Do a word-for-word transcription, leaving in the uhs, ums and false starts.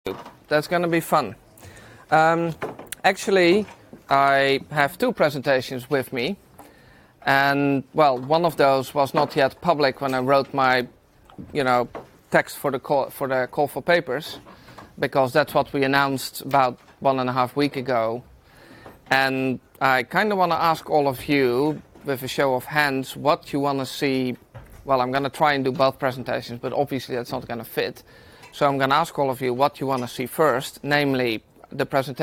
That's going to be fun. Um, actually, I have two presentations with me. And, well, one of those was not yet public when I wrote my, you know, text for the call for, the call for papers, because that's what we announced about one and a half week ago. And I kind of want to ask all of you, with a show of hands, what you want to see. Well, I'm going to try and do both presentations, but obviously that's not going to fit. So I'm going to ask all of you what you want to see first, namely the presentation